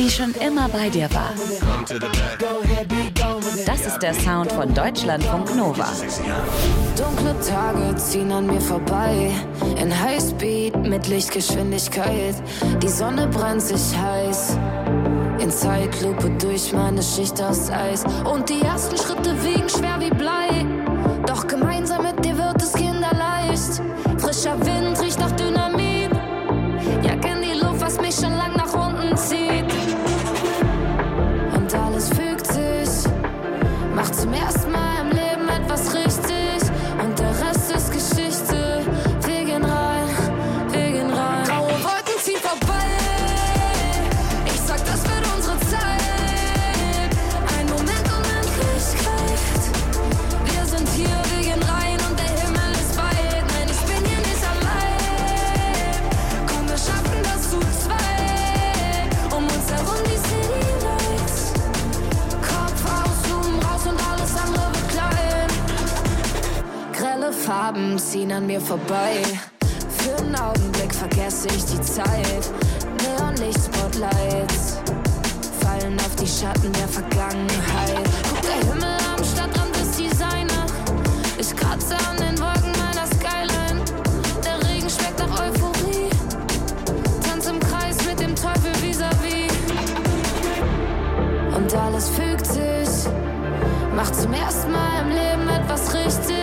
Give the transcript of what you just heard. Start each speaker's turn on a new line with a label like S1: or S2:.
S1: die schon immer bei dir war. Das ist der Sound von Deutschlandfunk Nova.
S2: Dunkle Tage ziehen an mir vorbei, in Highspeed mit Lichtgeschwindigkeit. Die Sonne brennt sich heiß, in Zeitlupe durch meine Schicht aus Eis. Und die ersten Schritte wiegen schwer wie Blei, doch gemeinsam mit dir wird es kinderleicht. Frischer Wind riecht nach Dynamit, jag in die Luft, was mich schon lang nach unten zieht. Und alles fügt sich, macht zum ersten Mal im Leben etwas richtig. Und der Rest ist Geschichte. Wir gehen rein, wir gehen rein. Graue Wolken ziehen vorbei, ich sag, das wird unsere Zeit. Ein Moment Unendlichkeit. Wir sind hier, wir gehen rein und der Himmel ist weit. Nein, ich bin hier nicht allein. Komm, wir schaffen das zu zweit. Um uns herum die City Lights. Kopf aus, Zoom raus und alles andere wird klein. Grelle Farben ziehen an mir vorbei. Für einen Augenblick vergesse ich die Zeit. Neonlicht-Spotlights fallen auf die Schatten der Vergangenheit. Guck, der Himmel am Stadtrand ist Designer. Ich kratze an den Wolken meiner Skyline. Der Regen schmeckt nach Euphorie. Tanz im Kreis mit dem Teufel vis-à-vis. Und alles fügt sich, macht zum ersten Mal im Leben etwas richtig.